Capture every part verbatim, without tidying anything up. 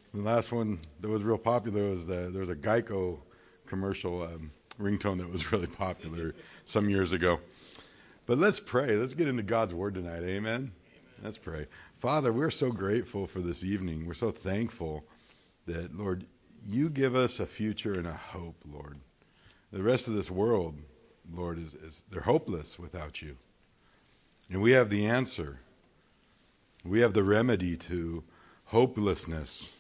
The last one that was real popular was the, there was a Geico commercial um, ringtone that was really popular some years ago. But let's pray. Let's get into God's Word tonight. Amen? Amen. Let's pray. Father, we're so grateful for this evening. We're so thankful that, Lord, you give us a future and a hope, Lord. The rest of this world, Lord, is, is they're hopeless without you. And we have the answer. We have the remedy to hopelessness.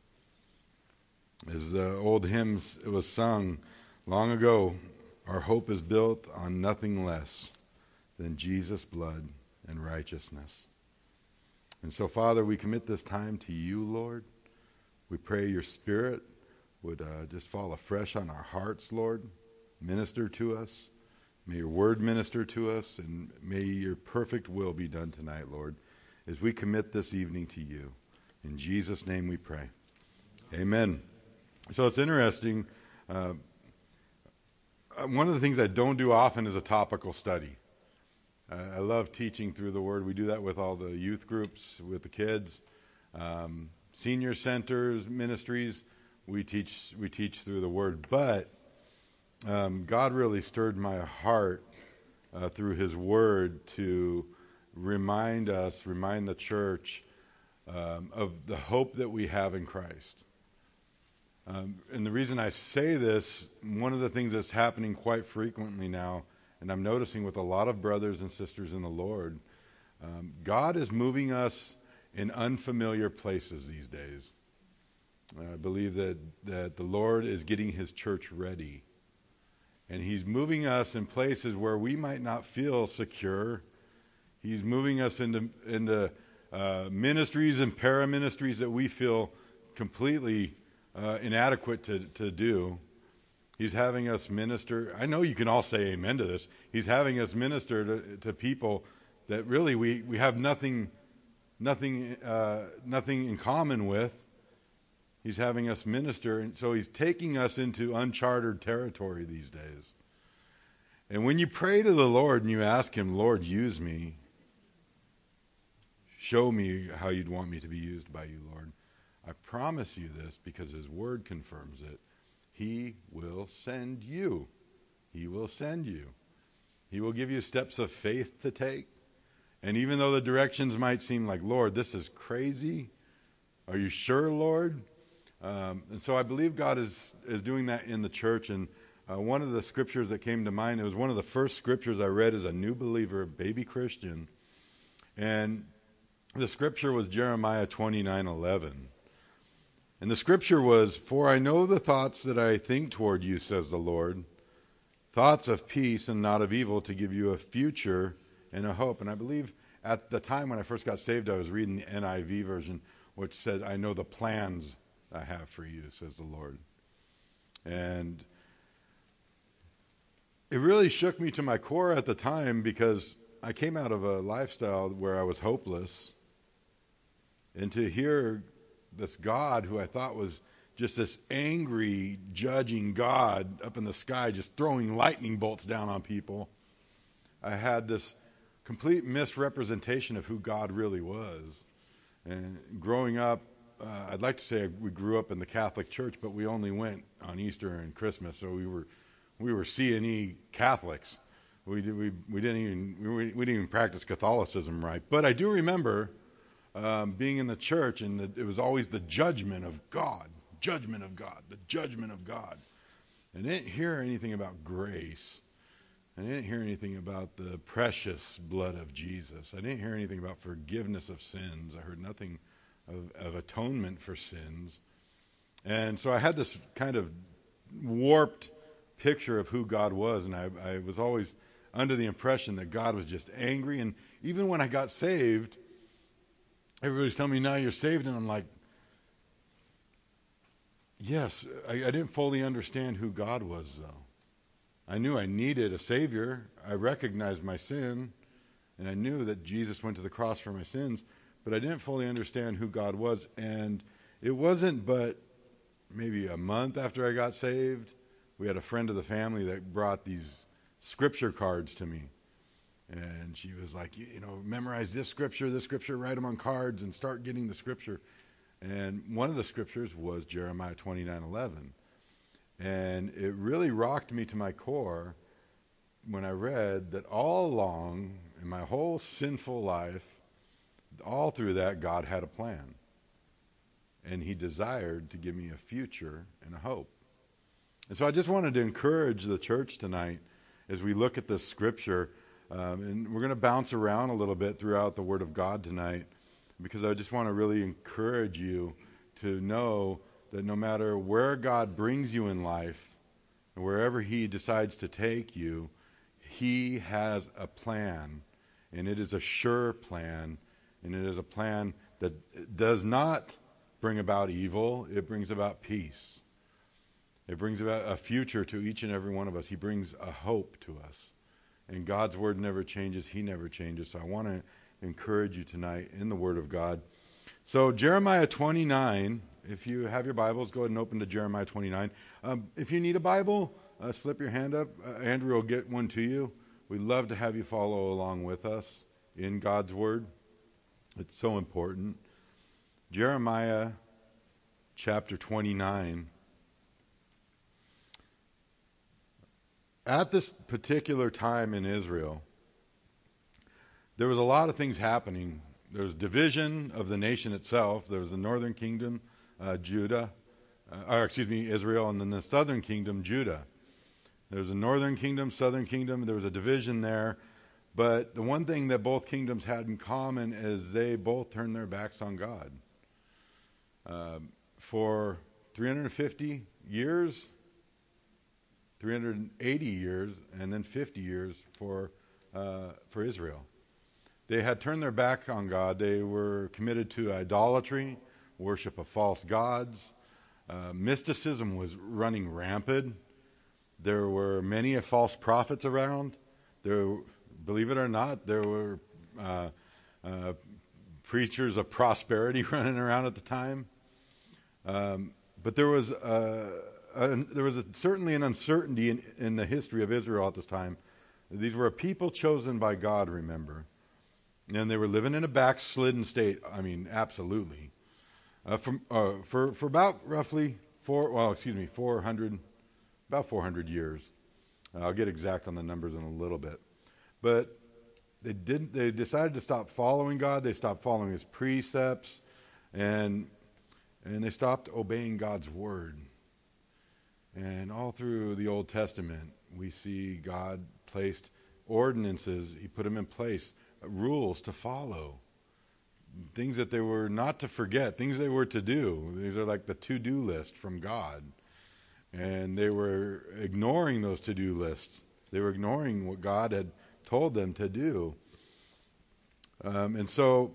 As the old hymns it was sung long ago, our hope is built on nothing less than Jesus' blood and righteousness. And so, Father, we commit this time to you, Lord. We pray your Spirit would uh, just fall afresh on our hearts, Lord. Minister to us. May your word minister to us, and may your perfect will be done tonight, Lord, as we commit this evening to you. In Jesus' name we pray. Amen. So it's interesting. Uh, one of the things I don't do often is a topical study. Uh, I love teaching through the Word. We do that with all the youth groups, with the kids, um, senior centers, ministries. We teach we teach through the Word. But um, God really stirred my heart uh, through His Word to remind us, remind the church um, of the hope that we have in Christ. Um, and the reason I say this, one of the things that's happening quite frequently now, and I'm noticing with a lot of brothers and sisters in the Lord, um, God is moving us in unfamiliar places these days. I believe that, that the Lord is getting His church ready. And He's moving us in places where we might not feel secure. He's moving us into, into uh, ministries and para-ministries that we feel completely uh, inadequate to, to do. He's having us minister. I know you can all say amen to this. He's having us minister to, to people that really we, we have nothing nothing uh, nothing in common with. He's having us minister, and so He's taking us into uncharted territory these days. And when you pray to the Lord and you ask Him, Lord, use me. Show me how you'd want me to be used by you, Lord. I promise you this because His Word confirms it. He will send you. He will send you. He will give you steps of faith to take. And even though the directions might seem like, Lord, this is crazy. Are you sure, Lord? Um, and so I believe God is, is doing that in the church. And uh, one of the scriptures that came to mind, it was one of the first scriptures I read as a new believer, baby Christian. And the scripture was Jeremiah twenty-nine eleven. And the scripture was, For I know the thoughts that I think toward you, says the Lord, thoughts of peace and not of evil, to give you a future and a hope. And I believe at the time when I first got saved, I was reading the N I V version, which said, I know the plans I have for you, says the Lord. And it really shook me to my core at the time because I came out of a lifestyle where I was hopeless. And to hear this God who I thought was just this angry, judging God up in the sky, just throwing lightning bolts down on people, I had this complete misrepresentation of who God really was. And growing up, uh, I'd like to say we grew up in the Catholic Church, but we only went on Easter and Christmas, so we were we were C and E Catholics. We did, we we didn't even we, we didn't even practice Catholicism right. But I do remember um, being in the church, and the, it was always the judgment of God, judgment of God, the judgment of God. And I didn't hear anything about grace. I didn't hear anything about the precious blood of Jesus. I didn't hear anything about forgiveness of sins. I heard nothing of, of atonement for sins. And so I had this kind of warped picture of who God was, and I, I was always under the impression that God was just angry. And even when I got saved, everybody's telling me, now you're saved, and I'm like, yes, I, I didn't fully understand who God was, though. I knew I needed a Savior. I recognized my sin, and I knew that Jesus went to the cross for my sins, but I didn't fully understand who God was. And it wasn't but maybe a month after I got saved, we had a friend of the family that brought these scripture cards to me. And she was like, you, you know, memorize this scripture, this scripture, write them on cards and start getting the scripture. And one of the scriptures was Jeremiah twenty-nine eleven. And it really rocked me to my core when I read that all along in my whole sinful life, all through that, God had a plan. And he desired to give me a future and a hope. And so I just wanted to encourage the church tonight as we look at this scripture. Um, and we're going to bounce around a little bit throughout the Word of God tonight, because I just want to really encourage you to know that no matter where God brings you in life, and wherever he decides to take you, he has a plan, and it is a sure plan, and it is a plan that does not bring about evil. It brings about peace. It brings about a future to each and every one of us. He brings a hope to us. And God's word never changes. He never changes. So I want to encourage you tonight in the word of God. So Jeremiah twenty-nine, if you have your Bibles, go ahead and open to Jeremiah twenty-nine. Um, if you need a Bible, uh, slip your hand up. Uh, Andrew will get one to you. We'd love to have you follow along with us in God's word. It's so important. Jeremiah chapter twenty-nine. At this particular time in Israel, there was a lot of things happening. There was division of the nation itself. There was the northern kingdom, uh, Judah, uh, or excuse me, Israel, and then the southern kingdom, Judah. There was a northern kingdom, southern kingdom. There was a division there. But the one thing that both kingdoms had in common is they both turned their backs on God. Uh, for three hundred fifty years, three hundred eighty years, and then fifty years for uh, for Israel. They had turned their back on God. They were committed to idolatry, worship of false gods. Uh, mysticism was running rampant. There were many false prophets around. There, believe it or not, there were uh, uh, preachers of prosperity running around at the time. Um, but there was uh, a, there was a, certainly an uncertainty in, in the history of Israel at this time. These were a people chosen by God, remember. And they were living in a backslidden state. I mean, absolutely. Uh, from, uh, for, for about roughly four, well, excuse me, four hundred, about four hundred years. Uh, I'll get exact on the numbers in a little bit. But they didn't, they decided to stop following God. They stopped following his precepts, and, and they stopped obeying God's word. And all through the Old Testament, we see God placed ordinances. He put them in place, rules to follow, things that they were not to forget, things they were to do. These are like the to-do list from God. And they were ignoring those to-do lists. They were ignoring what God had told them to do. Um, and so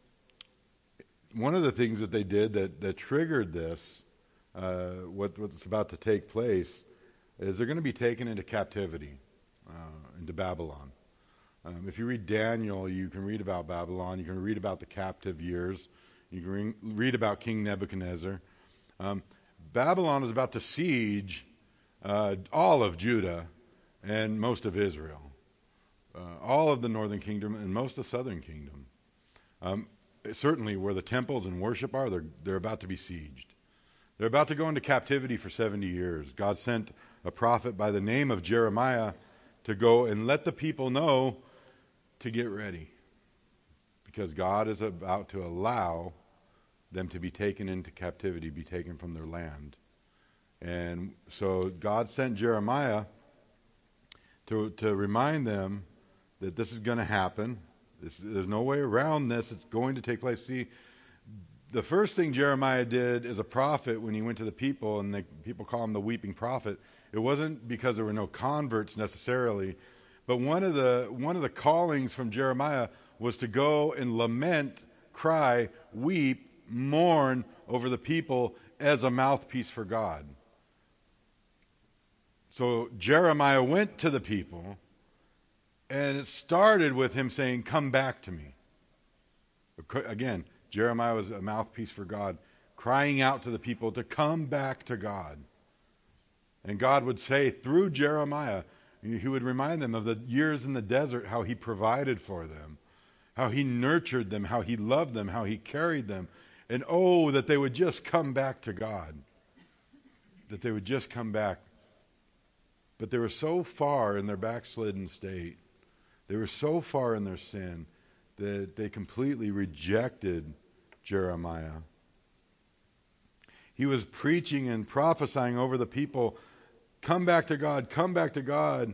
one of the things that they did that, that triggered this, uh, what, what's about to take place, is they're going to be taken into captivity, uh, into Babylon. Um, if you read Daniel, you can read about Babylon. You can read about the captive years. You can re- read about King Nebuchadnezzar. Um, Babylon is about to siege uh, all of Judah and most of Israel, uh, all of the northern kingdom and most of the southern kingdom. Um, certainly where the temples and worship are, they're, they're about to be sieged. They're about to go into captivity for seventy years. God sent a prophet by the name of Jeremiah to go and let the people know to get ready, because God is about to allow them to be taken into captivity, be taken from their land. And so God sent Jeremiah to to remind them that this is going to happen. This, there's no way around this. It's going to take place. See, the first thing Jeremiah did as a prophet when he went to the people, and the people call him the weeping prophet, it wasn't because there were no converts necessarily, but one of the one of the callings from Jeremiah was to go and lament, cry, weep, mourn over the people as a mouthpiece for God. So Jeremiah went to the people, and it started with him saying, "Come back to me." Again, Jeremiah was a mouthpiece for God, crying out to the people to come back to God. And God would say through Jeremiah, he would remind them of the years in the desert, how he provided for them, how he nurtured them, how he loved them, how he carried them. And oh, that they would just come back to God. That they would just come back. But they were so far in their backslidden state, they were so far in their sin, that they completely rejected Jeremiah. He was preaching and prophesying over the people, come back to God, come back to God.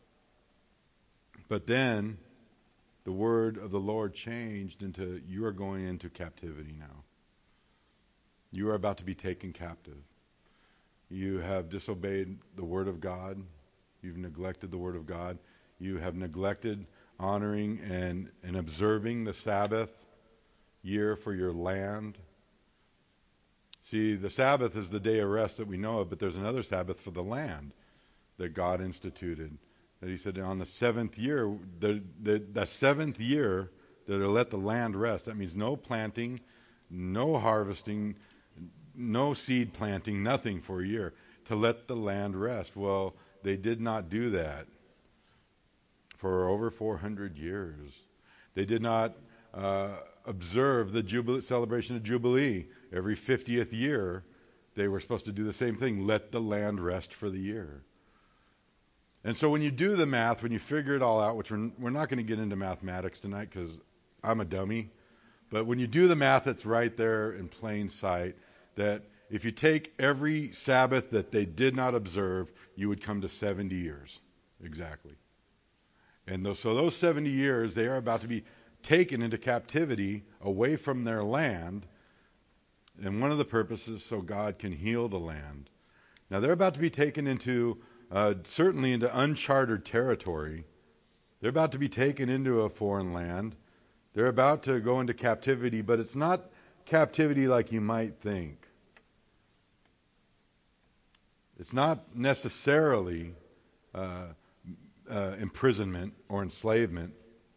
But then the word of the Lord changed into, you are going into captivity now. You are about to be taken captive. You have disobeyed the word of God. You've neglected the word of God. You have neglected honoring and, and observing the Sabbath year for your land. See, the Sabbath is the day of rest that we know of, but there's another Sabbath for the land that God instituted. That he said on the seventh year, the, the, the seventh year, that he'll let the land rest. That means no planting, no harvesting, no seed planting, nothing for a year, to let the land rest. Well, they did not do that for over four hundred years. They did not uh, observe the Jubilee, celebration of Jubilee. Every fiftieth year, they were supposed to do the same thing, let the land rest for the year. And so when you do the math, when you figure it all out, which we're, we're not going to get into mathematics tonight because I'm a dummy, but when you do the math, it's right there in plain sight that if you take every Sabbath that they did not observe, you would come to seventy years, exactly. And those, so those seventy years, they are about to be taken into captivity away from their land. And one of the purposes, so God can heal the land. Now they're about to be taken into, uh, certainly into uncharted territory. They're about to be taken into a foreign land. They're about to go into captivity, but it's not captivity like you might think. It's not necessarily uh, uh, imprisonment or enslavement.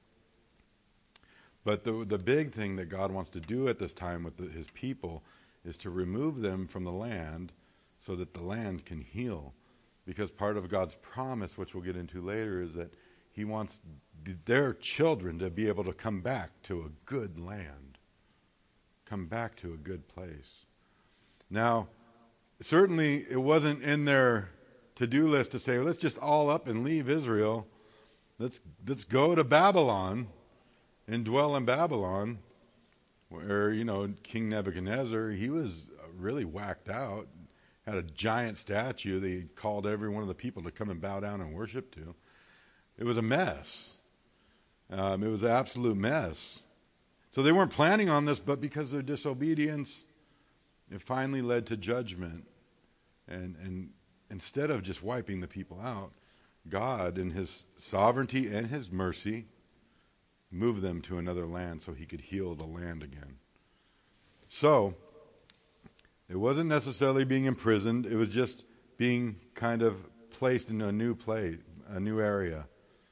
But the the big thing that God wants to do at this time with the, his people is to remove them from the land so that the land can heal. Because part of God's promise, which we'll get into later, is that he wants their children to be able to come back to a good land. Come back to a good place. Now, certainly it wasn't in their to-do list to say, let's just all up and leave Israel. Let's let's go to Babylon and dwell in Babylon, where, you know, King Nebuchadnezzar, he was really whacked out, had a giant statue that he called every one of the people to come and bow down and worship to. It was a mess. Um, it was an absolute mess. So they weren't planning on this, but because of their disobedience, it finally led to judgment. And, and instead of just wiping the people out, God, in his sovereignty and his mercy, moved them to another land so he could heal the land again. So, it wasn't necessarily being imprisoned. It was just being kind of placed in a new place, a new area.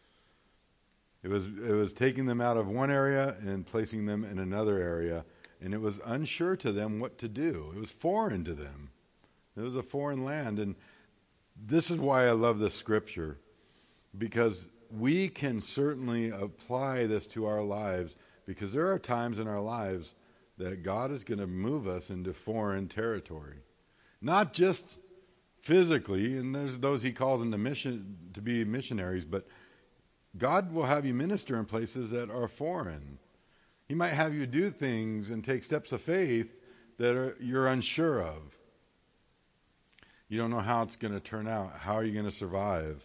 It was it was taking them out of one area and placing them in another area, and it was unsure to them what to do. It was foreign to them. It was a foreign land, and this is why I love this scripture, because we can certainly apply this to our lives, because there are times in our lives that God is going to move us into foreign territory. Not just physically, and there's those he calls into mission to be missionaries, but God will have you minister in places that are foreign. He might have you do things and take steps of faith that are, you're unsure of. You don't know how it's going to turn out. How are you going to survive?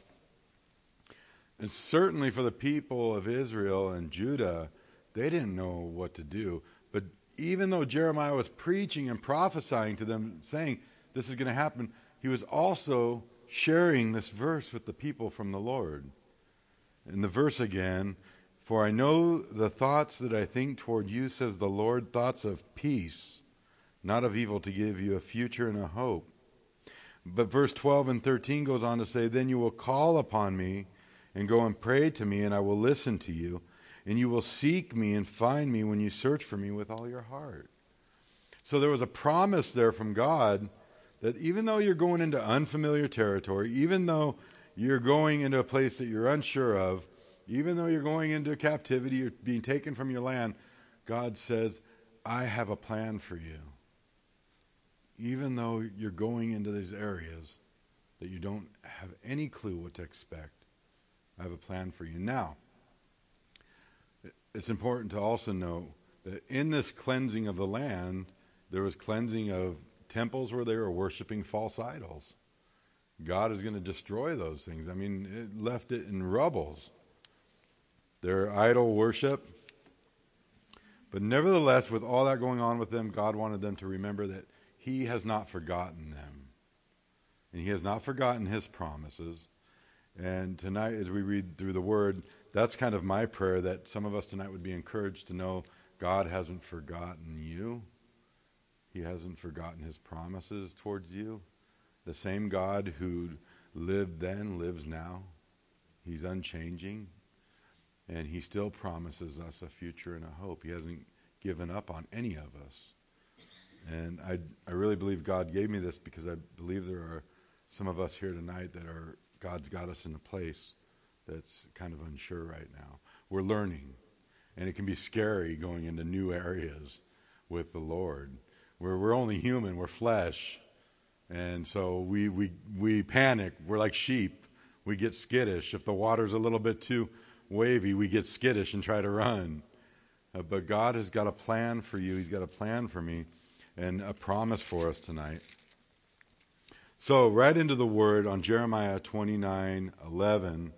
And certainly for the people of Israel and Judah, they didn't know what to do. But even though Jeremiah was preaching and prophesying to them, saying this is going to happen, he was also sharing this verse with the people from the Lord. In the verse again, for I know the thoughts that I think toward you, says the Lord, thoughts of peace, not of evil, to give you a future and a hope. But verse twelve and thirteen goes on to say, then you will call upon me and go and pray to me, and I will listen to you. And you will seek me and find me when you search for me with all your heart. So there was a promise there from God that even though you're going into unfamiliar territory, even though you're going into a place that you're unsure of, even though you're going into captivity, you're being taken from your land, God says, I have a plan for you. Even though you're going into these areas that you don't have any clue what to expect, I have a plan for you. Now, it's important to also know that in this cleansing of the land, there was cleansing of temples where they were worshiping false idols. God is going to destroy those things. I mean, it left it in rubbles. Their idol worship. But nevertheless, with all that going on with them, God wanted them to remember that He has not forgotten them. And He has not forgotten His promises. And tonight, as we read through the Word, that's kind of my prayer, that some of us tonight would be encouraged to know God hasn't forgotten you. He hasn't forgotten His promises towards you. The same God who lived then lives now. He's unchanging. And He still promises us a future and a hope. He hasn't given up on any of us. And I, I really believe God gave me this because I believe there are some of us here tonight that are, God's got us in a place that's kind of unsure right now. We're learning. And it can be scary going into new areas with the Lord. We're, we're only human. We're flesh. And so we, we, we panic. We're like sheep. We get skittish. If the water's a little bit too wavy, we get skittish and try to run. Uh, but God has got a plan for you. He's got a plan for me and a promise for us tonight. So right into the Word on Jeremiah twenty-nine eleven,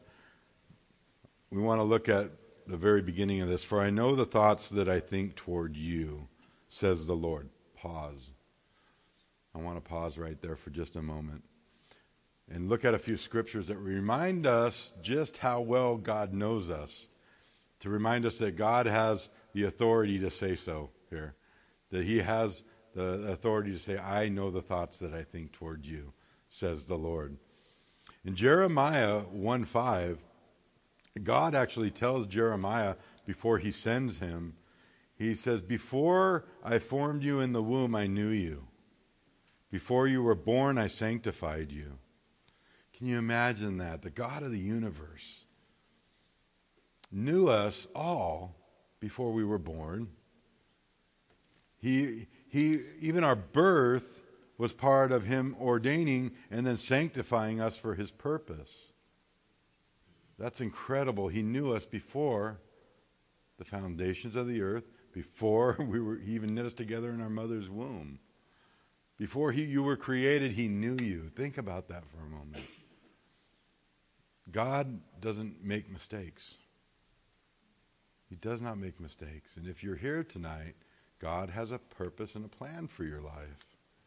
we want to look at the very beginning of this. For I know the thoughts that I think toward you, says the Lord. Pause. I want to pause right there for just a moment and look at a few scriptures that remind us just how well God knows us, to remind us that God has the authority to say so here, that He has the authority to say, I know the thoughts that I think toward you, says the Lord. In Jeremiah one five, God actually tells Jeremiah before He sends him, He says, before I formed you in the womb, I knew you. Before you were born, I sanctified you. Can you imagine that? The God of the universe knew us all before we were born. He, he, even our birth was part of Him ordaining and then sanctifying us for His purpose. That's incredible. He knew us before the foundations of the earth, before we were, He even knit us together in our mother's womb. Before he, you were created, He knew you. Think about that for a moment. God doesn't make mistakes. He does not make mistakes. And if you're here tonight, God has a purpose and a plan for your life.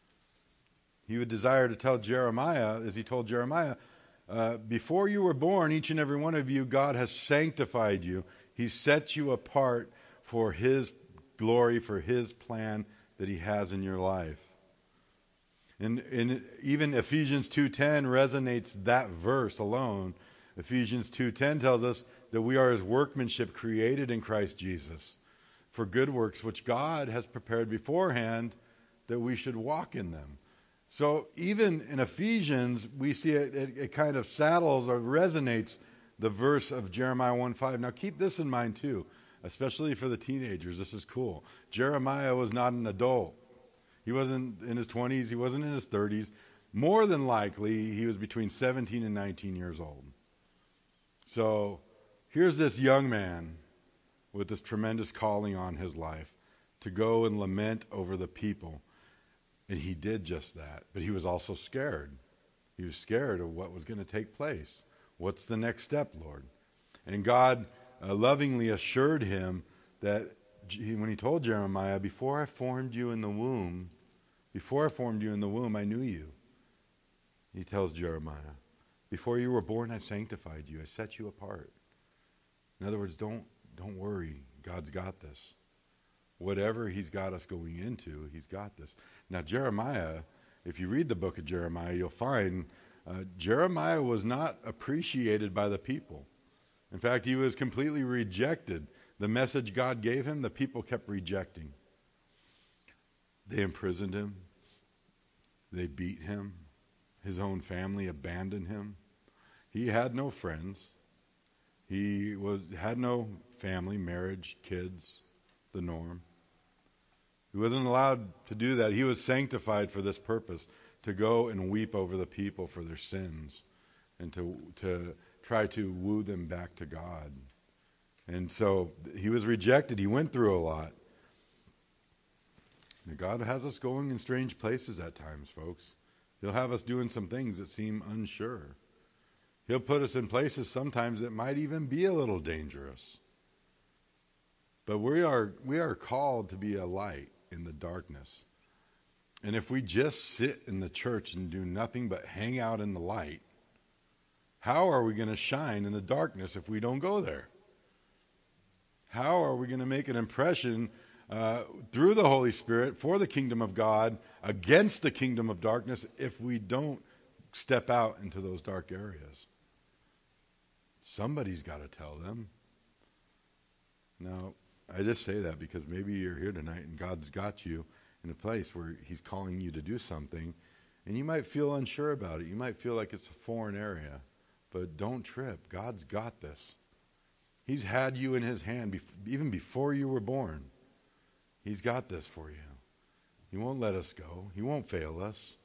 He would desire to tell Jeremiah, as He told Jeremiah, uh, before you were born, each and every one of you, God has sanctified you. He set you apart for His glory, for His plan that He has in your life. And, and even Ephesians two ten resonates that verse alone. Ephesians two ten tells us that we are His workmanship created in Christ Jesus for good works which God has prepared beforehand that we should walk in them. So even in Ephesians, we see it, it, it kind of saddles or resonates the verse of Jeremiah one five. Now keep this in mind too, especially for the teenagers. This is cool. Jeremiah was not an adult. He wasn't in his twenties. He wasn't in his thirties. More than likely, he was between seventeen and nineteen years old. So here's this young man with this tremendous calling on his life to go and lament over the people. And he did just that. But he was also scared. He was scared of what was going to take place. What's the next step, Lord? And God uh, lovingly assured him that when He told Jeremiah, before I formed you in the womb, before I formed you in the womb, I knew you. He tells Jeremiah, before you were born, I sanctified you. I set you apart. In other words, don't, don't worry. God's got this. Whatever He's got us going into, He's got this. Now, Jeremiah, if you read the book of Jeremiah, you'll find uh, Jeremiah was not appreciated by the people. In fact, he was completely rejected. The message God gave him, the people kept rejecting. They imprisoned him. They beat him. His own family abandoned him. He had no friends. He was had no family, marriage, kids, the norm. He wasn't allowed to do that. He was sanctified for this purpose, to go and weep over the people for their sins and to to try to woo them back to God. And so he was rejected. He went through a lot. And God has us going in strange places at times, folks. He'll have us doing some things that seem unsure. He'll put us in places sometimes that might even be a little dangerous. But we are we are called to be a light in the darkness. And if we just sit in the church and do nothing but hang out in the light, how are we going to shine in the darkness if we don't go there? How are we going to make an impression uh, through the Holy Spirit for the kingdom of God against the kingdom of darkness if we don't step out into those dark areas? Somebody's got to tell them. Now, I just say that because maybe you're here tonight and God's got you in a place where he's calling you to do something, and you might feel unsure about it. You might feel like it's a foreign area, but don't trip. God's got this. He's had you in his hand even before you were born. He's got this for you. He won't let us go. He won't fail us.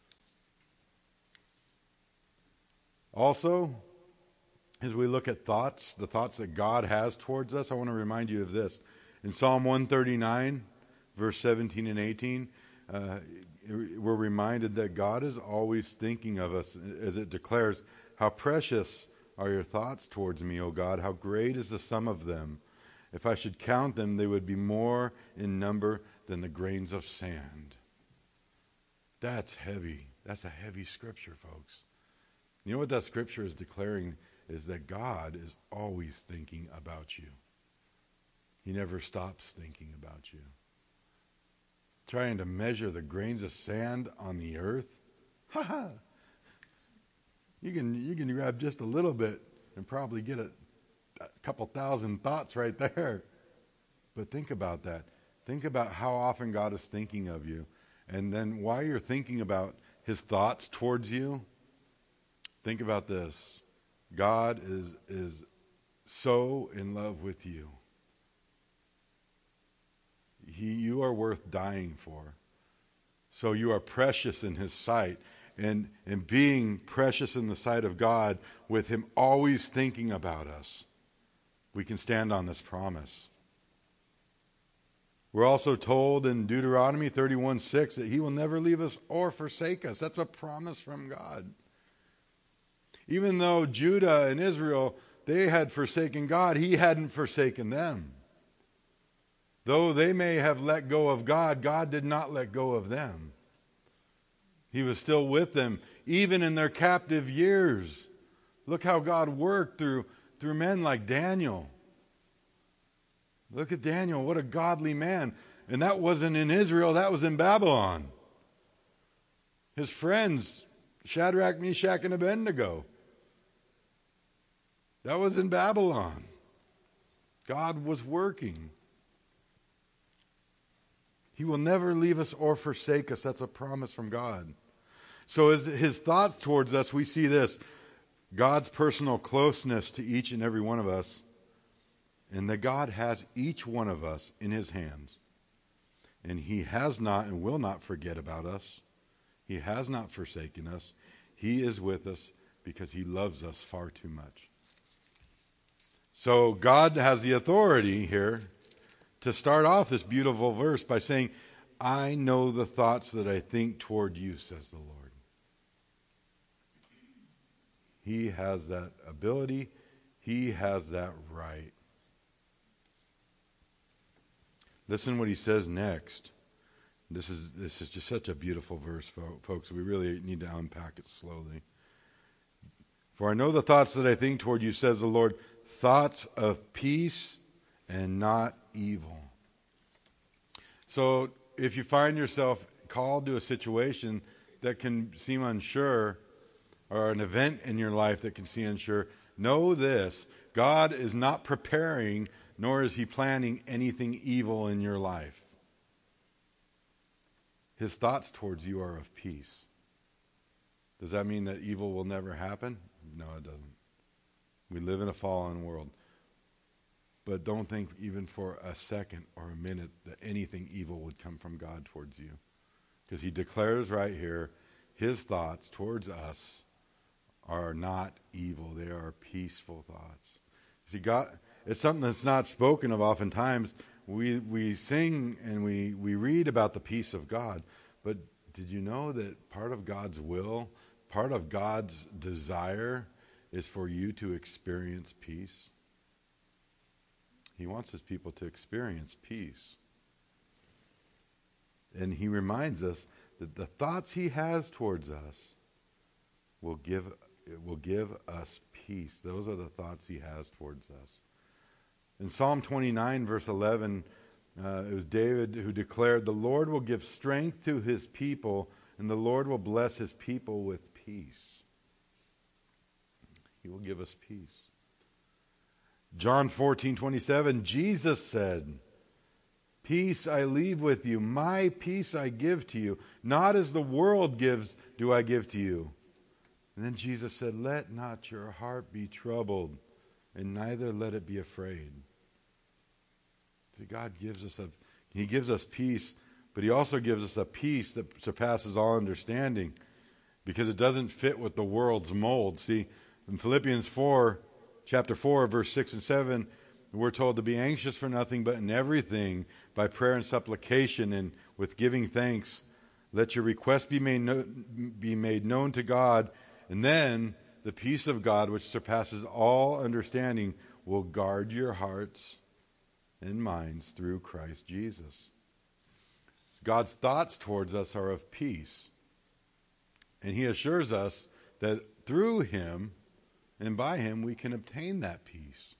Also, as we look at thoughts, the thoughts that God has towards us, I want to remind you of this. In Psalm one thirty-nine, verse seventeen and eighteen, uh, we're reminded that God is always thinking of us, as it declares, "How precious are your thoughts towards me, O God? How great is the sum of them! If I should count them, they would be more in number than the grains of sand." That's heavy. That's a heavy scripture, folks. You know what that scripture is declaring is that God is always thinking about you. He never stops thinking about you. Trying to measure the grains of sand on the earth? Ha ha! You can, you can grab just a little bit and probably get a, a couple thousand thoughts right there. But think about that. Think about how often God is thinking of you. And then while you're thinking about his thoughts towards you, think about this. God is, is so in love with you. He, you are worth dying for. So you are precious in his sight. And, and being precious in the sight of God, with him always thinking about us, we can stand on this promise. We're also told in Deuteronomy thirty-one six that he will never leave us or forsake us. That's a promise from God. Even though Judah and Israel, they had forsaken God, he hadn't forsaken them. Though they may have let go of God, God did not let go of them. He was still with them, even in their captive years. Look how God worked through, through men like Daniel. Look at Daniel, what a godly man. And that wasn't in Israel, that was in Babylon. His friends, Shadrach, Meshach, and Abednego. That was in Babylon. God was working. He will never leave us or forsake us. That's a promise from God. So as his thoughts towards us, we see this. God's personal closeness to each and every one of us. And that God has each one of us in his hands. And he has not and will not forget about us. He has not forsaken us. He is with us because he loves us far too much. So God has the authority here to start off this beautiful verse by saying, I know the thoughts that I think toward you, says the Lord. He has that ability. He has that right. Listen what he says next. This is this is just such a beautiful verse, folks. We really need to unpack it slowly. For I know the thoughts that I think toward you, says the Lord, thoughts of peace and not evil. So if you find yourself called to a situation that can seem unsure, or an event in your life that can seem unsure, know this: God is not preparing, nor is he planning anything evil in your life. His thoughts towards you are of peace. Does that mean that evil will never happen? No, it doesn't. We live in a fallen world. But don't think even for a second or a minute that anything evil would come from God towards you. Because he declares right here, his thoughts towards us are not evil. They are peaceful thoughts. See, God, it's something that's not spoken of oftentimes. We we sing and we, we read about the peace of God. But did you know that part of God's will, part of God's desire is for you to experience peace? He wants his people to experience peace. And he reminds us that the thoughts he has towards us will give, will give us peace. Those are the thoughts he has towards us. In Psalm twenty-nine, verse eleven, uh, it was David who declared, "The Lord will give strength to his people, and the Lord will bless his people with peace." He will give us peace. John fourteen twenty-seven, Jesus said, "Peace I leave with you, my peace I give to you. Not as the world gives do I give to you." And then Jesus said, "Let not your heart be troubled, and neither let it be afraid." See, God gives us a, he gives us peace, but he also gives us a peace that surpasses all understanding, because it doesn't fit with the world's mold. See, in Philippians four, chapter four, verse six and seven, we're told to be anxious for nothing, but in everything, by prayer and supplication and with giving thanks, let your requests be made, no, be made known to God, and then the peace of God, which surpasses all understanding, will guard your hearts and minds through Christ Jesus. God's thoughts towards us are of peace. And he assures us that through him and by him we can obtain that peace.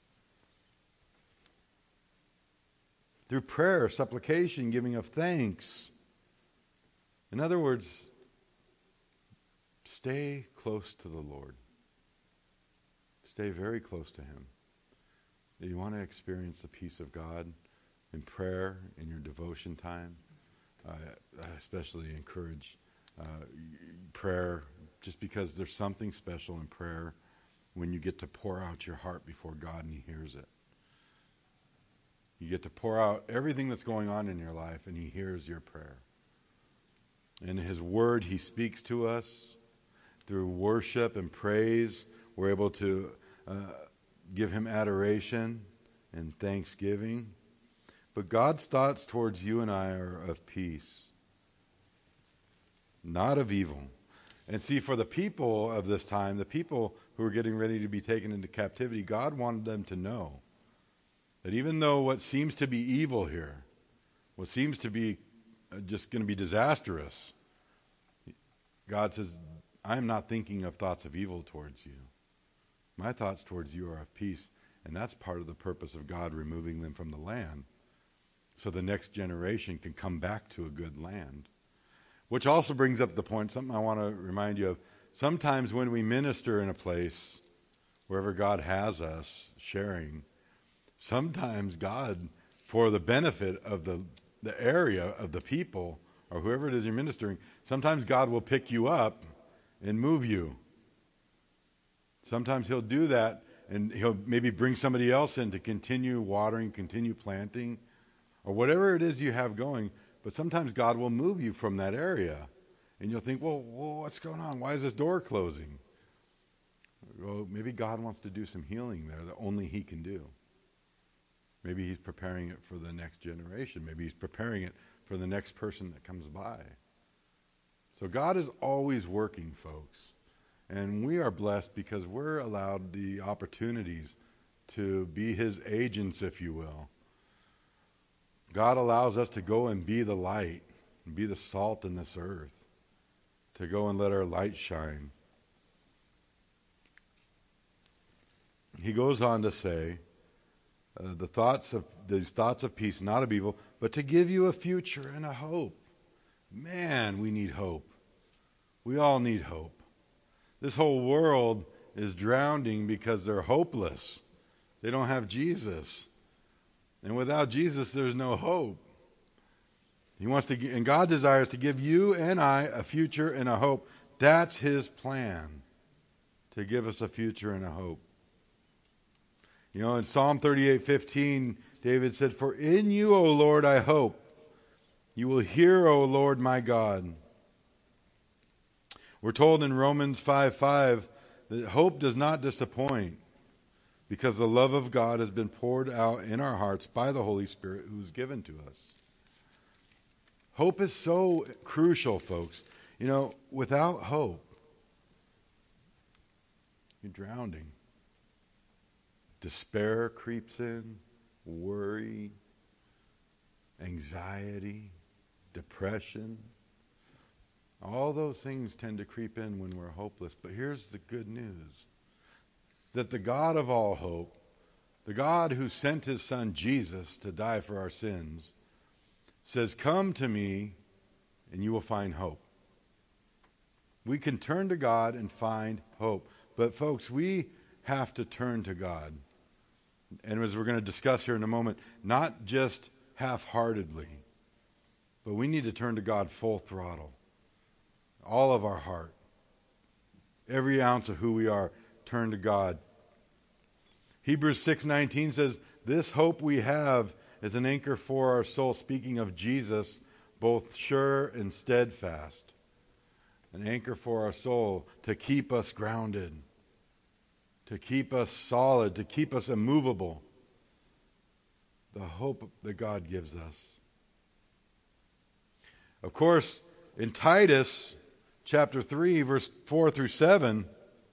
Through prayer, supplication, giving of thanks. In other words, stay close to the Lord. Stay very close to him. If you want to experience the peace of God in prayer, in your devotion time, uh, I especially encourage uh, prayer, just because there's something special in prayer when you get to pour out your heart before God and he hears it. You get to pour out everything that's going on in your life and he hears your prayer. In his word, he speaks to us through worship and praise. We're able to uh, give him adoration and thanksgiving. But God's thoughts towards you and I are of peace, not of evil. And see, for the people of this time, the people who were getting ready to be taken into captivity, God wanted them to know that even though what seems to be evil here, what seems to be just going to be disastrous, God says, I am not thinking of thoughts of evil towards you. My thoughts towards you are of peace, and that's part of the purpose of God removing them from the land, so the next generation can come back to a good land. Which also brings up the point, something I want to remind you of. Sometimes when we minister in a place, wherever God has us sharing, sometimes God, for the benefit of the, the area, of the people, or whoever it is you're ministering, sometimes God will pick you up and move you. Sometimes he'll do that, and he'll maybe bring somebody else in to continue watering, continue planting, or whatever it is you have going. But sometimes God will move you from that area. And you'll think, well, well, what's going on? Why is this door closing? Well, maybe God wants to do some healing there that only he can do. Maybe he's preparing it for the next generation. Maybe he's preparing it for the next person that comes by. So God is always working, folks. And we are blessed because we're allowed the opportunities to be his agents, if you will. God allows us to go and be the light, and be the salt in this earth, to go and let our light shine. He goes on to say, uh, the thoughts of these thoughts of peace, not of evil, but to give you a future and a hope. Man, we need hope. We all need hope. This whole world is drowning because they're hopeless. They don't have Jesus. And without Jesus, there's no hope. He wants to, and God desires to give you and I a future and a hope. That's his plan, to give us a future and a hope. You know, in Psalm thirty-eight fifteen, David said, "For in you, O Lord, I hope. You will hear, O Lord my God." We're told in Romans five five that hope does not disappoint, because the love of God has been poured out in our hearts by the Holy Spirit who's given to us. Hope is so crucial, folks. You know, without hope, you're drowning. Despair creeps in, worry, anxiety, depression. All those things tend to creep in when we're hopeless. But here's the good news. That the God of all hope, the God who sent his son Jesus to die for our sins, says, "Come to me and you will find hope." We can turn to God and find hope. But folks, we have to turn to God. And as we're going to discuss here in a moment, not just half-heartedly, but we need to turn to God full throttle. All of our heart. Every ounce of who we are, turn to God. Hebrews six nineteen says, "This hope we have is an anchor for our soul," speaking of Jesus, "both sure and steadfast." An anchor for our soul to keep us grounded, to keep us solid, to keep us immovable. The hope that God gives us. Of course, in Titus chapter three, verse four through seven,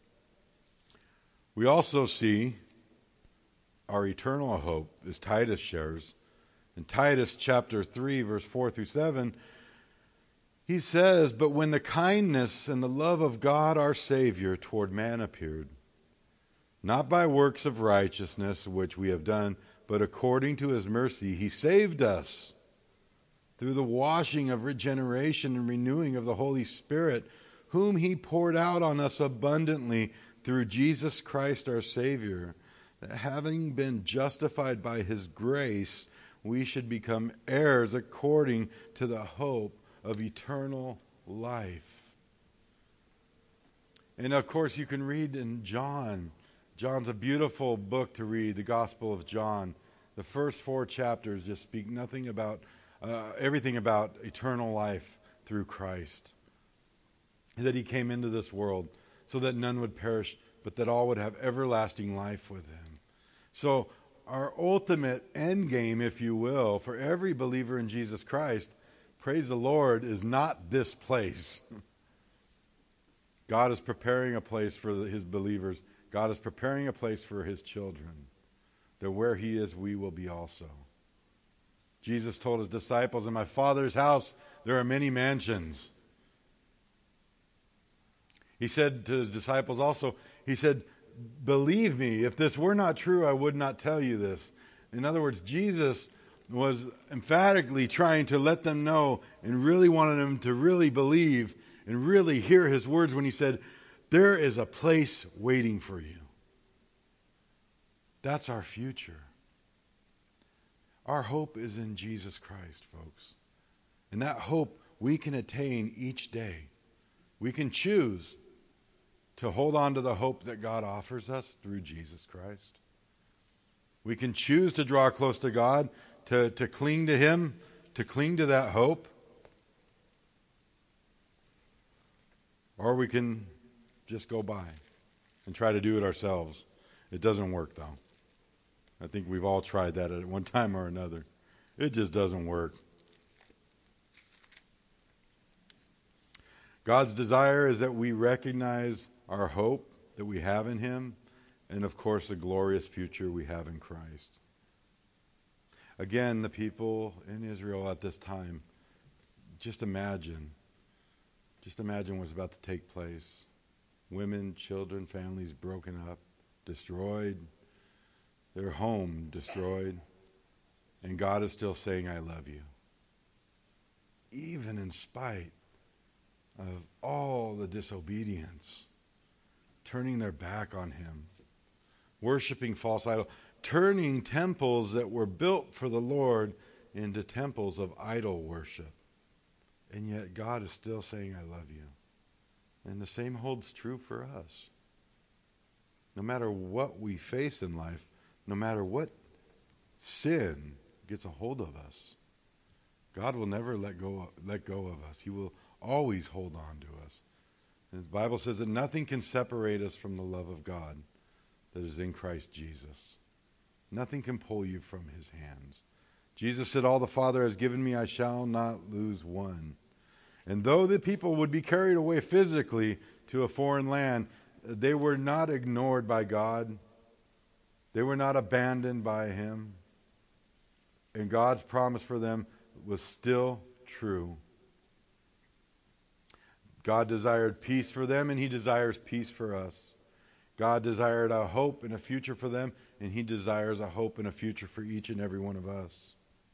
we also see our eternal hope, as Titus shares. In Titus chapter three, verse four through seven, he says, "But when the kindness and the love of God our Savior toward man appeared, not by works of righteousness which we have done, but according to his mercy, he saved us through the washing of regeneration and renewing of the Holy Spirit, whom he poured out on us abundantly through Jesus Christ our Savior, that having been justified by his grace, we should become heirs according to the hope of eternal life." And of course, you can read in John. John's a beautiful book to read, the Gospel of John. The first four chapters just speak nothing about, uh, everything about eternal life through Christ. That he came into this world so that none would perish, but that all would have everlasting life with him. So our ultimate end game, if you will, for every believer in Jesus Christ, praise the Lord, is not this place. God is preparing a place for his believers. God is preparing a place for his children. That where he is, we will be also. Jesus told his disciples, "In my Father's house there are many mansions." He said to his disciples also, he said, "Believe me, if this were not true, I would not tell you this." In other words, Jesus was emphatically trying to let them know and really wanted them to really believe and really hear his words when he said, "There is a place waiting for you." That's our future. Our hope is in Jesus Christ, folks. And that hope we can attain each day. We can choose to hold on to the hope that God offers us through Jesus Christ. We can choose to draw close to God, to, to cling to him, to cling to that hope. Or we can just go by and try to do it ourselves. It doesn't work, though. I think we've all tried that at one time or another. It just doesn't work. God's desire is that we recognize our hope that we have in him, and of course the glorious future we have in Christ. Again, the people in Israel at this time, just imagine, just imagine what's about to take place. Women, children, families broken up, destroyed, their home destroyed, and God is still saying, "I love you." Even in spite of all the disobedience, turning their back on him, worshiping false idols, turning temples that were built for the Lord into temples of idol worship. And yet God is still saying, "I love you." And the same holds true for us. No matter what we face in life, no matter what sin gets a hold of us, God will never let go, let go of us. He will always hold on to us. And the Bible says that nothing can separate us from the love of God that is in Christ Jesus. Nothing can pull you from his hands. Jesus said, all the Father has given me, I shall not lose one. And though the people would be carried away physically to a foreign land, they were not ignored by God. They were not abandoned by him. And God's promise for them was still true. God desired peace for them, and he desires peace for us. God desired a hope and a future for them, and he desires a hope and a future for each and every one of us.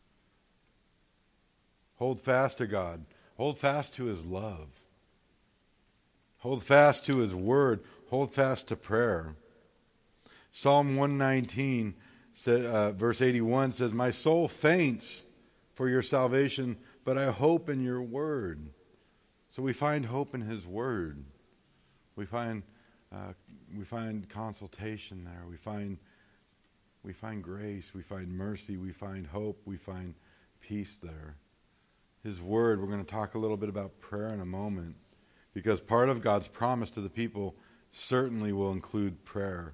Hold fast to God. Hold fast to his love. Hold fast to his word. Hold fast to prayer. Psalm one nineteen, uh, verse eighty-one says, my soul faints for your salvation, but I hope in your word. So we find hope in his word. We find uh, we find consultation there. We find we find grace. We find mercy. We find hope. We find peace there. His word. We're going to talk a little bit about prayer in a moment, because part of God's promise to the people certainly will include prayer.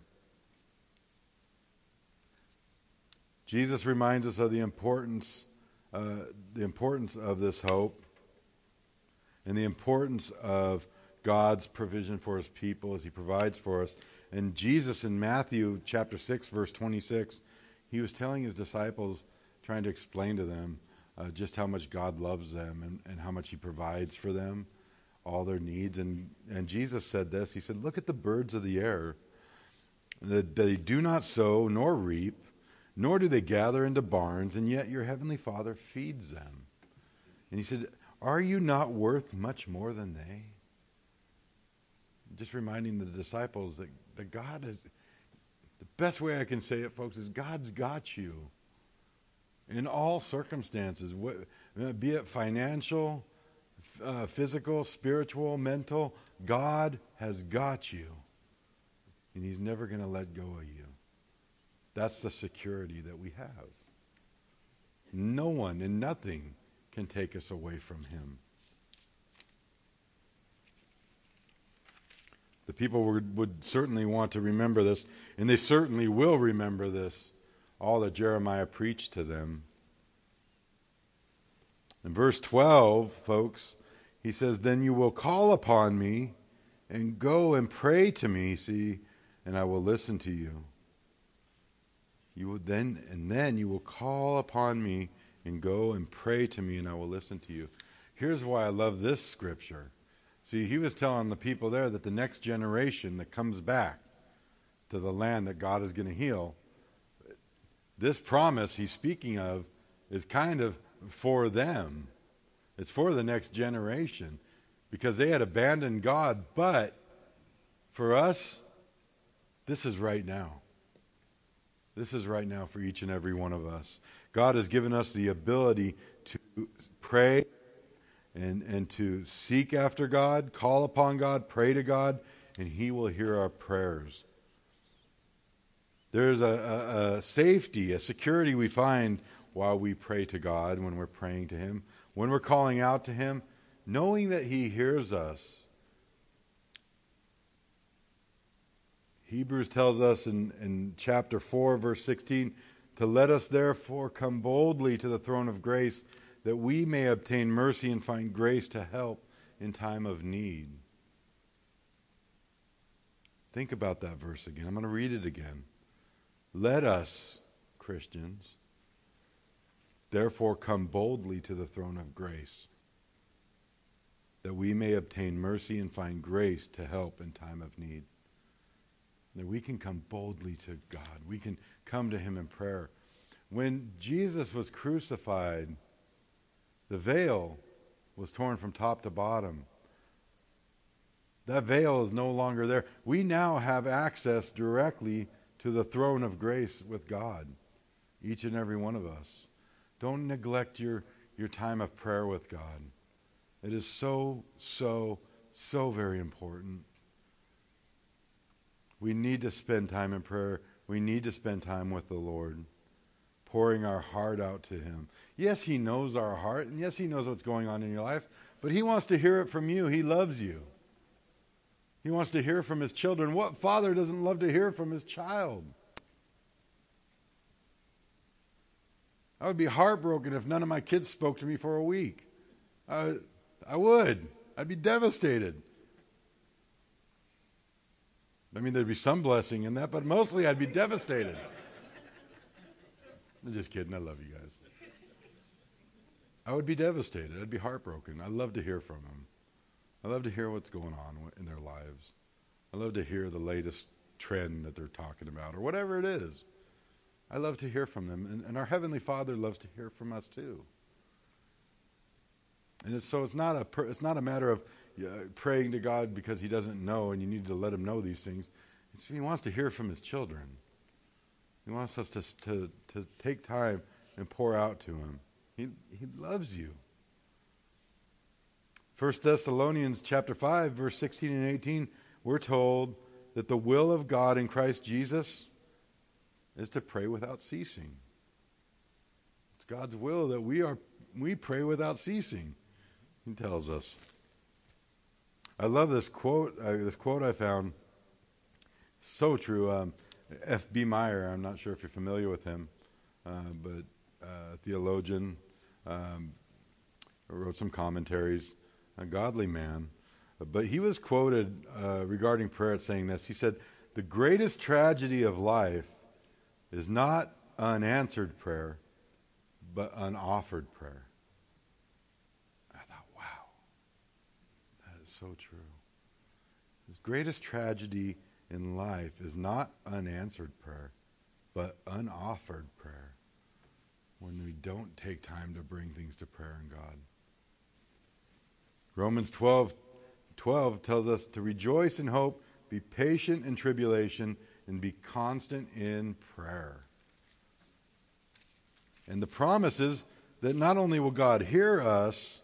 Jesus reminds us of the importance, uh, the importance of this hope, and the importance of God's provision for his people as he provides for us. And Jesus in Matthew chapter six, verse twenty-six, he was telling his disciples, trying to explain to them uh, just how much God loves them and, and how much he provides for them, all their needs. And, and Jesus said this, he said, look at the birds of the air, that they do not sow nor reap, nor do they gather into barns, and yet your heavenly Father feeds them. And he said, are you not worth much more than they? Just reminding the disciples that, that God is, the best way I can say it, folks, is God's got you in all circumstances, be it financial, uh, physical, spiritual, mental. God has got you, and he's never going to let go of you. That's the security that we have. No one and nothing can take us away from him. The people would, would certainly want to remember this, and they certainly will remember this, all that Jeremiah preached to them. In verse twelve, folks, he says, then you will call upon me and go and pray to me, see, and I will listen to you. You will then, and then you will call upon me and go and pray to me, and I will listen to you. Here's why I love this scripture. See, he was telling the people there that the next generation that comes back to the land that God is going to heal, this promise he's speaking of is kind of for them. It's for the next generation, because they had abandoned God. But for us, this is right now. This is right now for each and every one of us. God has given us the ability to pray and, and to seek after God, call upon God, pray to God, and he will hear our prayers. There's a, a, a safety, a security we find while we pray to God, when we're praying to him, when we're calling out to him, knowing that he hears us. Hebrews tells us in, in chapter four, verse sixteen, to let us therefore come boldly to the throne of grace, that we may obtain mercy and find grace to help in time of need. Think about that verse again. I'm going to read it again. Let us, Christians, therefore come boldly to the throne of grace, that we may obtain mercy and find grace to help in time of need. That we can come boldly to God. We can come to him in prayer. When Jesus was crucified, the veil was torn from top to bottom. That veil is no longer there. We now have access directly to the throne of grace with God, each and every one of us. Don't neglect your, your time of prayer with God. It is so, so, so very important. We need to spend time in prayer we need to spend time with the Lord, pouring our heart out to him. Yes, he knows our heart, and yes, he knows what's going on in your life, but he wants to hear it from you. He loves you. He wants to hear from his children. What father doesn't love to hear from his child? I would be heartbroken if none of my kids spoke to me for a week. I, I would. I'd be devastated. I mean, there'd be some blessing in that, but mostly I'd be devastated. I'm just kidding. I love you guys. I would be devastated. I'd be heartbroken. I love to hear from them. I love to hear what's going on in their lives. I love to hear the latest trend that they're talking about or whatever it is. I love to hear from them. And, and our Heavenly Father loves to hear from us too. And it's, so it's not a per, it's not a matter of uh, praying to God because he doesn't know and you need to let him know these things. It's, he wants to hear from his children. He wants us to, to, to take time and pour out to him. He, he loves you. First Thessalonians chapter five, verse sixteen and eighteen, we're told that the will of God in Christ Jesus is to pray without ceasing. It's God's will that we are we pray without ceasing. He tells us. I love this quote. Uh, this quote I found so true. Um, F B Meyer. I'm not sure if you're familiar with him, uh, but uh, theologian, um, wrote some commentaries. A godly man, but he was quoted uh, regarding prayer saying this. He said, "The greatest tragedy of life is not unanswered prayer, but unoffered prayer." I thought, wow, that is so true. The greatest tragedy in life is not unanswered prayer, but unoffered prayer. When we don't take time to bring things to prayer in God. Romans twelve, twelve tells us to rejoice in hope, be patient in tribulation, and be constant in prayer. And the promise is that not only will God hear us,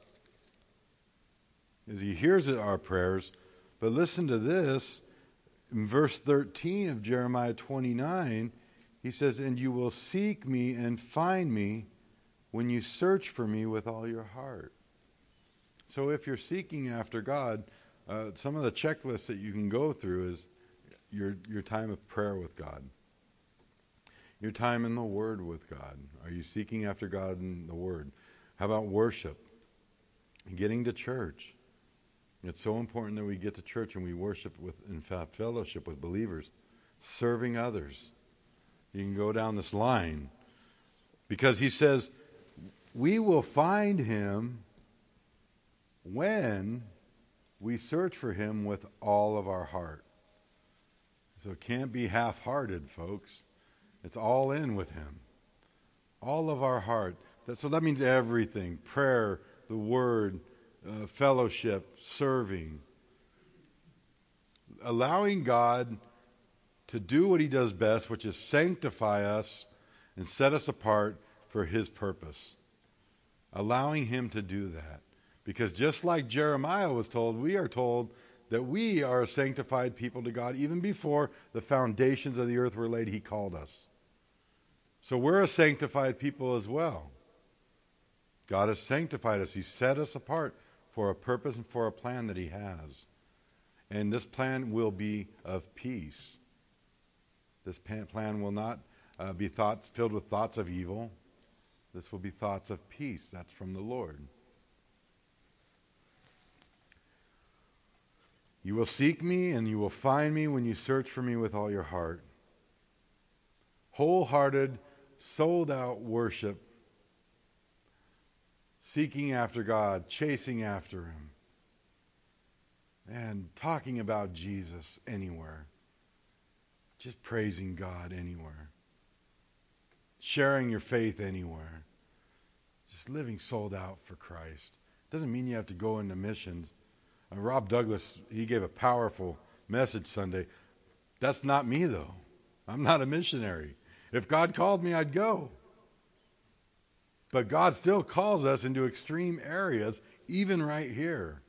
as he hears our prayers, but listen to this. In verse thirteen of Jeremiah twenty-nine, he says, "And you will seek me and find me when you search for me with all your heart." So if you're seeking after God, uh, some of the checklists that you can go through is your your time of prayer with God. Your time in the Word with God. Are you seeking after God in the Word? How about worship? Getting to church. It's so important that we get to church and we worship with, in fellowship with believers. Serving others. You can go down this line. Because he says, we will find him when we search for him with all of our heart. So it can't be half-hearted, folks. It's all in with him. All of our heart. That, so that means everything. Prayer, the word, uh, fellowship, serving. Allowing God to do what he does best, which is sanctify us and set us apart for his purpose. Allowing him to do that. Because just like Jeremiah was told, we are told that we are a sanctified people to God. Even before the foundations of the earth were laid, he called us. So we're a sanctified people as well. God has sanctified us. He set us apart for a purpose and for a plan that he has. And this plan will be of peace. This plan will not uh, be thoughts filled with thoughts of evil. This will be thoughts of peace. That's from the Lord. You will seek me and you will find me when you search for me with all your heart. Wholehearted, sold out worship. Seeking after God, chasing after him. And talking about Jesus anywhere. Just praising God anywhere. Sharing your faith anywhere. Just living sold out for Christ. Doesn't mean you have to go into missions. Uh, Rob Douglas, he gave a powerful message Sunday. That's not me, though. I'm not a missionary. If God called me, I'd go. But God still calls us into extreme areas, even right here.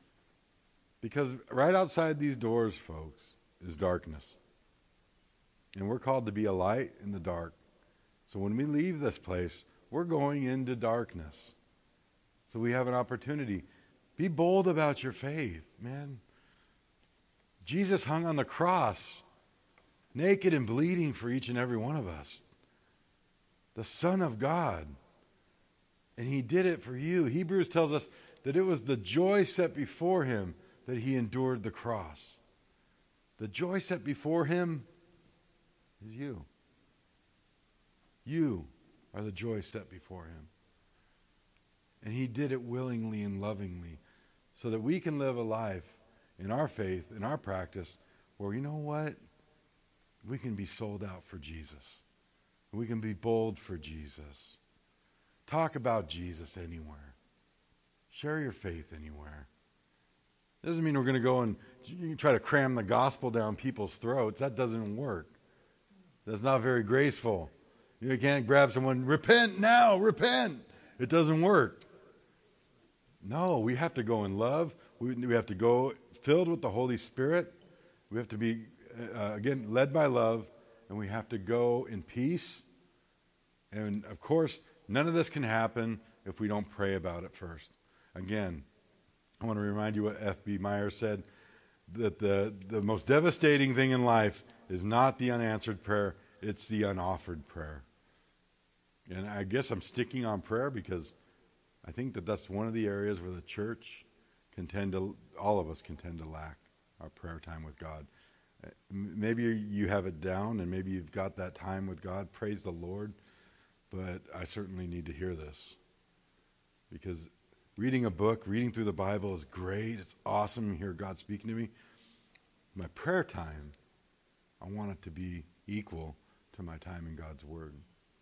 Because right outside these doors, folks, is darkness. And we're called to be a light in the dark. So when we leave this place, we're going into darkness. So we have an opportunity. Be bold about your faith, man. Jesus hung on the cross, naked and bleeding for each and every one of us. The Son of God. And he did it for you. Hebrews tells us that it was the joy set before him that he endured the cross. The joy set before him is you. You are the joy set before him. And he did it willingly and lovingly so that we can live a life in our faith, in our practice, where, you know what? We can be sold out for Jesus. We can be bold for Jesus. Talk about Jesus anywhere. Share your faith anywhere. Doesn't mean we're going to go and try to cram the gospel down people's throats. That doesn't work. That's not very graceful. You can't grab someone, repent now, repent. It doesn't work. No, we have to go in love. We, we have to go filled with the Holy Spirit. We have to be, uh, again, led by love. And we have to go in peace. And, of course, none of this can happen if we don't pray about it first. Again, I want to remind you what F B Myers said, that the, the most devastating thing in life is not the unanswered prayer, it's the unoffered prayer. And I guess I'm sticking on prayer because I think that that's one of the areas where the church can tend to, all of us can tend to lack our prayer time with God. Maybe you have it down and maybe you've got that time with God. Praise the Lord. But I certainly need to hear this. Because reading a book, reading through the Bible is great. It's awesome to hear God speaking to me. My prayer time, I want it to be equal to my time in God's Word.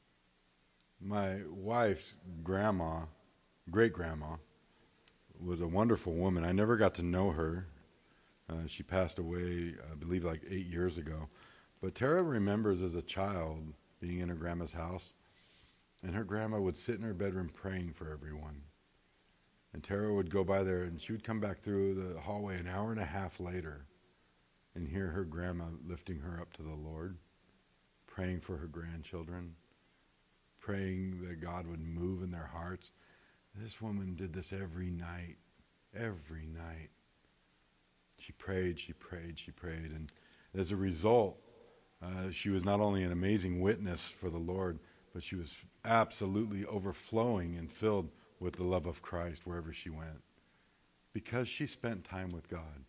My wife's grandma, great-grandma, was a wonderful woman. I never got to know her. Uh, she passed away, I believe, like eight years ago. But Tara remembers as a child being in her grandma's house, and her grandma would sit in her bedroom praying for everyone. And Tara would go by there, and she would come back through the hallway an hour and a half later and hear her grandma lifting her up to the Lord, praying for her grandchildren, praying that God would move in their hearts. This woman did this every night, every night. She prayed, she prayed, she prayed. And as a result, uh, she was not only an amazing witness for the Lord, but she was absolutely overflowing and filled with the love of Christ wherever she went. Because she spent time with God.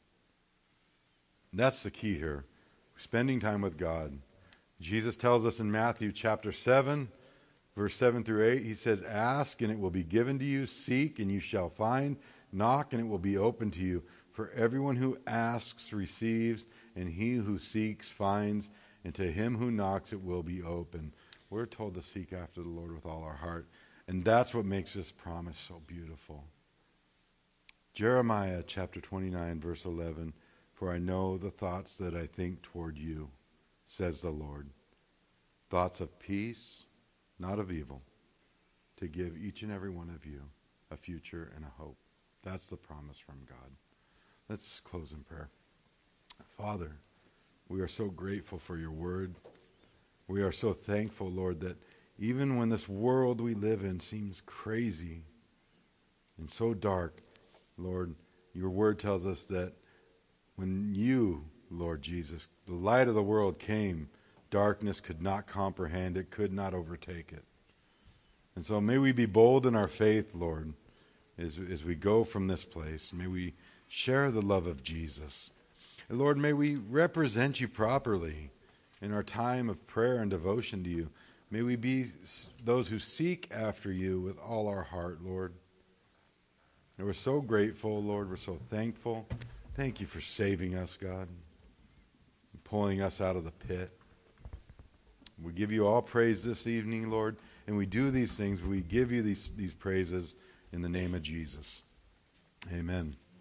And that's the key here. Spending time with God. Jesus tells us in Matthew chapter seven, verse seven through eight, he says, ask and it will be given to you. Seek and you shall find. Knock and it will be opened to you. For everyone who asks receives, and he who seeks finds, and to him who knocks it will be open. We're told to seek after the Lord with all our heart. And that's what makes this promise so beautiful. Jeremiah chapter twenty-nine, verse eleven. For I know the thoughts that I think toward you, says the Lord. Thoughts of peace, not of evil, to give each and every one of you a future and a hope. That's the promise from God. Let's close in prayer. Father, we are so grateful for your word. We are so thankful, Lord, that even when this world we live in seems crazy and so dark, Lord, your word tells us that when you, Lord Jesus, the light of the world came, darkness could not comprehend it, could not overtake it. And so may we be bold in our faith, Lord, as, as we go from this place. May we share the love of Jesus. And Lord, may we represent you properly in our time of prayer and devotion to you. May we be those who seek after you with all our heart, Lord. And we're so grateful, Lord. We're so thankful. Thank you for saving us, God, and pulling us out of the pit. We give you all praise this evening, Lord, and we do these things. We give you these, these praises in the name of Jesus. Amen.